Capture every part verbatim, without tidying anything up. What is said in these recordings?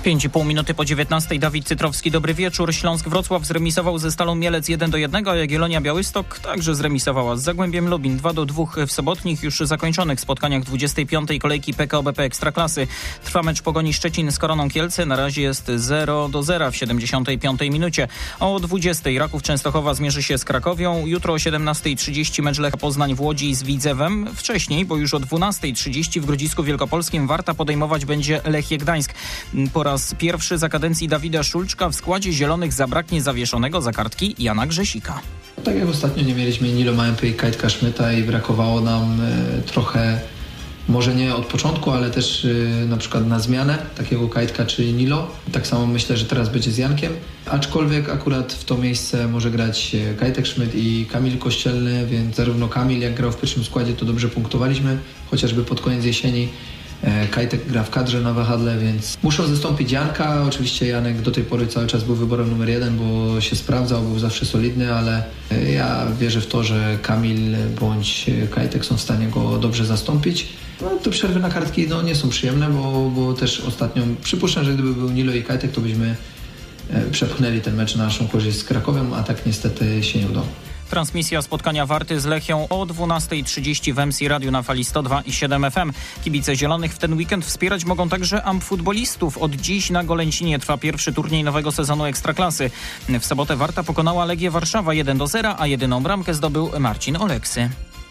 pięć i pół minuty po dziewiętnastej. Dawid Cytrowski, dobry wieczór. Śląsk Wrocław zremisował ze Stalą Mielec jeden do jednego, a Jagiellonia Białystok także zremisowała z Zagłębiem Lubin dwa do dwóch w sobotnich już zakończonych spotkaniach dwudziestej piątej kolejki P K O B P Ekstraklasy. Trwa mecz Pogoni Szczecin z Koroną Kielce. Na razie jest zero do zera w siedemdziesiątej piątej minucie. O dwudziestej Raków Częstochowa zmierzy się z Krakowią. Jutro o siedemnastej trzydzieści mecz Lech Poznań w Łodzi z Widzewem. Wcześniej, bo już o dwunastej trzydzieści w Grodzisku Wielkopolskim Warta podejmować będzie Lechia Gdańsk. Po raz pierwszy za kadencji Dawida Szulczka w składzie zielonych zabraknie zawieszonego za kartki Jana Grzesika. Tak jak ostatnio nie mieliśmy Nilo Małępy i Kajtka Szmyta i brakowało nam e, trochę, może nie od początku, ale też e, na przykład na zmianę takiego Kajtka czy Nilo. Tak samo myślę, że teraz będzie z Jankiem. Aczkolwiek akurat w to miejsce może grać Kajtek Szmyt i Kamil Kościelny, więc zarówno Kamil jak grał w pierwszym składzie, to dobrze punktowaliśmy, chociażby pod koniec jesieni. Kajtek gra w kadrze na wahadle, więc muszą zastąpić Janka. Oczywiście Janek do tej pory cały czas był wyborem numer jeden, bo się sprawdzał, był zawsze solidny, ale ja wierzę w to, że Kamil bądź Kajtek są w stanie go dobrze zastąpić. No, te przerwy na kartki no, nie są przyjemne, bo, bo też ostatnio przypuszczam, że gdyby był Nilo i Kajtek, to byśmy przepchnęli ten mecz na naszą korzyść z Krakowem, a tak niestety się nie udało. Transmisja spotkania Warty z Lechią o dwunastej trzydzieści w M C Radiu na fali sto dwa i siedem F M. Kibice Zielonych w ten weekend wspierać mogą także amfutbolistów. Od dziś na Golęcinie trwa pierwszy turniej nowego sezonu Ekstraklasy. W sobotę Warta pokonała Legię Warszawa jeden do zera, a jedyną bramkę zdobył Marcin Oleksy.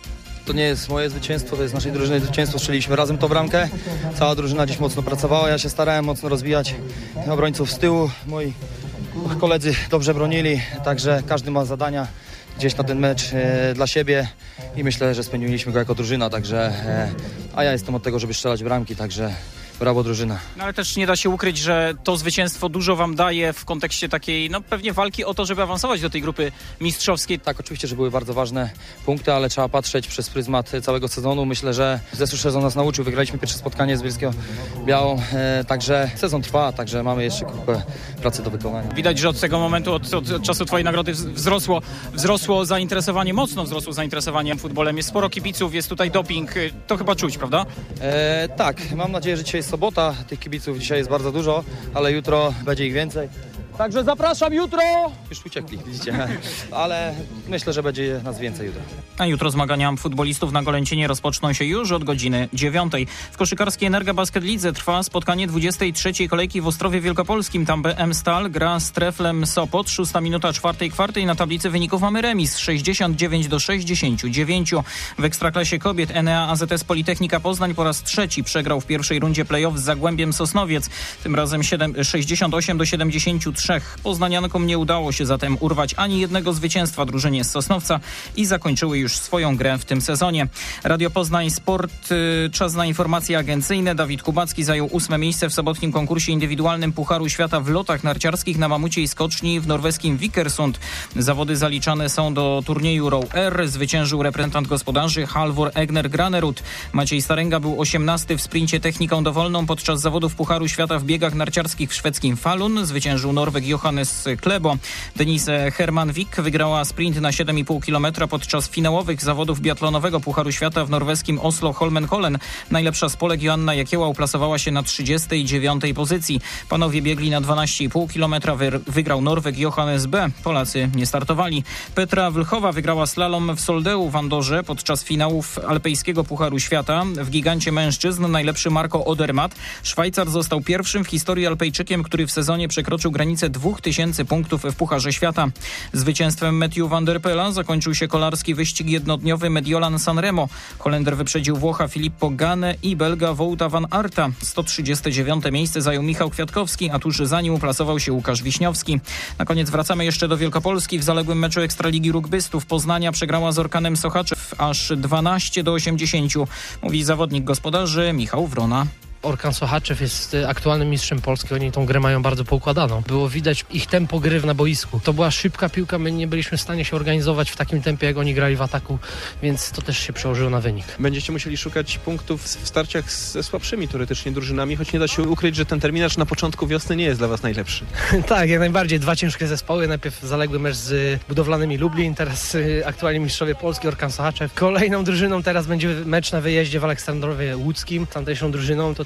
To nie jest moje zwycięstwo, to jest naszej drużyny zwycięstwo. Strzeliliśmy razem tą bramkę. Cała drużyna dziś mocno pracowała. Ja się starałem mocno rozwijać obrońców z tyłu. Moi koledzy dobrze bronili, także każdy ma zadania gdzieś na ten mecz e, dla siebie i myślę, że spełniliśmy go jako drużyna, także e, a ja jestem od tego, żeby strzelać bramki, także brawo drużyna. No ale też nie da się ukryć, że to zwycięstwo dużo wam daje w kontekście takiej, no pewnie walki o to, żeby awansować do tej grupy mistrzowskiej. Tak, oczywiście, że były bardzo ważne punkty, ale trzeba patrzeć przez pryzmat całego sezonu. Myślę, że zeszły sezon nas nauczył. Wygraliśmy pierwsze spotkanie z Bielską-Białą, e, także sezon trwa, także mamy jeszcze kupę pracy do wykonania. Widać, że od tego momentu, od, od czasu twojej nagrody wzrosło, wzrosło zainteresowanie, mocno wzrosło zainteresowanie futbolem. Jest sporo kibiców, jest tutaj doping, to chyba czuć, prawda? E, tak, mam nadzieję, że dzisiaj jest sobota, tych kibiców dzisiaj jest bardzo dużo, ale jutro będzie ich więcej. Także zapraszam jutro! Już uciekli, widzicie, ale myślę, że będzie nas więcej jutro. A jutro zmagania futbolistów na Golęcinie rozpoczną się już od godziny dziewiątej. W koszykarskiej Energa Basket Lidze trwa spotkanie dwudziestej trzeciej kolejki w Ostrowie Wielkopolskim. Tam B M Stal gra z Treflem Sopot. Szósta minuta czwartej kwarty i na tablicy wyników mamy remis sześćdziesiąt dziewięć do sześćdziesięciu dziewięciu. W Ekstraklasie kobiet N E A A Z S Politechnika Poznań po raz trzeci przegrał w pierwszej rundzie play-off z Zagłębiem Sosnowiec. Tym razem sześćdziesiąt osiem do siedemdziesięciu trzech. Poznaniankom nie udało się zatem urwać ani jednego zwycięstwa drużynie z Sosnowca i zakończyły już swoją grę w tym sezonie. Radio Poznań Sport, yy, czas na informacje agencyjne. Dawid Kubacki zajął ósme miejsce w sobotnim konkursie indywidualnym Pucharu Świata w lotach narciarskich na mamuciej skoczni w norweskim Vikersund. Zawody zaliczane są do turnieju Row Air. Zwyciężył reprezentant gospodarzy Halvor Egner Granerud. Maciej Starenga był osiemnasty w sprincie techniką dowolną podczas zawodów Pucharu Świata w biegach narciarskich w szwedzkim Falun. Zwyciężył Norweg Johannes Klebo. Denise Hermanvik wygrała sprint na siedem i pół kilometra podczas finałowych zawodów biatlonowego Pucharu Świata w norweskim Oslo Holmenkollen. Najlepsza z Polek Joanna Jakieła uplasowała się na trzydziestej dziewiątej pozycji. Panowie biegli na dwanaście i pół kilometra. Wygrał Norweg Johannes B. Polacy nie startowali. Petra Wlchowa wygrała slalom w Soldeu w Andorze podczas finałów alpejskiego Pucharu Świata. W gigancie mężczyzn najlepszy Marco Odermatt. Szwajcar został pierwszym w historii Alpejczykiem, który w sezonie przekroczył granicę dwóch tysięcy punktów w Pucharze Świata. Zwycięstwem Matthew van der Pela zakończył się kolarski wyścig jednodniowy Mediolan Sanremo. Holender wyprzedził Włocha Filippo Ganę i Belga Wouta van Aerta. sto trzydzieste dziewiąte miejsce zajął Michał Kwiatkowski, a tuż za nim uplasował się Łukasz Wiśniowski. Na koniec wracamy jeszcze do Wielkopolski. W zaległym meczu Ekstraligi Rugbystów Poznania przegrała z Orkanem Sochaczew aż dwanaście do osiemdziesięciu. Mówi zawodnik gospodarzy Michał Wrona. Orkan Sochaczew jest aktualnym mistrzem Polski, oni tą grę mają bardzo poukładaną. Było widać ich tempo gry na boisku. To była szybka piłka, my nie byliśmy w stanie się organizować w takim tempie, jak oni grali w ataku, więc to też się przełożyło na wynik. Będziecie musieli szukać punktów w starciach ze słabszymi teoretycznie drużynami, choć nie da się ukryć, że ten terminarz na początku wiosny nie jest dla was najlepszy. Tak, jak najbardziej. Dwa ciężkie zespoły. Najpierw zaległy mecz z budowlanymi Lublin, teraz aktualnie mistrzowie Polski Orkan Sochaczew. Kolejną drużyną teraz będzie mecz na wyjeździe w Aleksandrowie Łódzkim, tamtejszą drużyną. To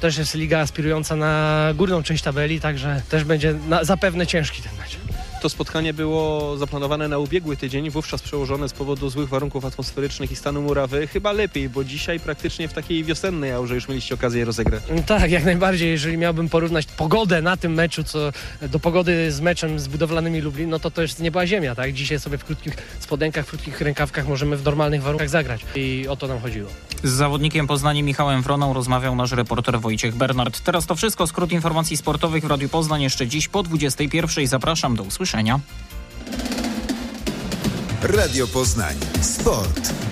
też jest liga aspirująca na górną część tabeli, także też będzie na, zapewne ciężki ten mecz. To spotkanie było zaplanowane na ubiegły tydzień, wówczas przełożone z powodu złych warunków atmosferycznych i stanu murawy. Chyba lepiej, bo dzisiaj praktycznie w takiej wiosennej aurze już mieliście okazję je rozegrać. Tak, jak najbardziej. Jeżeli miałbym porównać pogodę na tym meczu, co do pogody z meczem z budowlanymi Lublin, no to to jest nieba ziemia, tak? Dzisiaj sobie w krótkich spodenkach, w krótkich rękawkach możemy w normalnych warunkach zagrać i o to nam chodziło. Z zawodnikiem Poznania Michałem Wroną rozmawiał nasz reporter Wojciech Bernard. Teraz to wszystko, skrót informacji sportowych w Radiu Poznań jeszcze dziś po dwudziestej pierwszej. Zapraszam, do usłyszenia. Radio Poznań. Sport.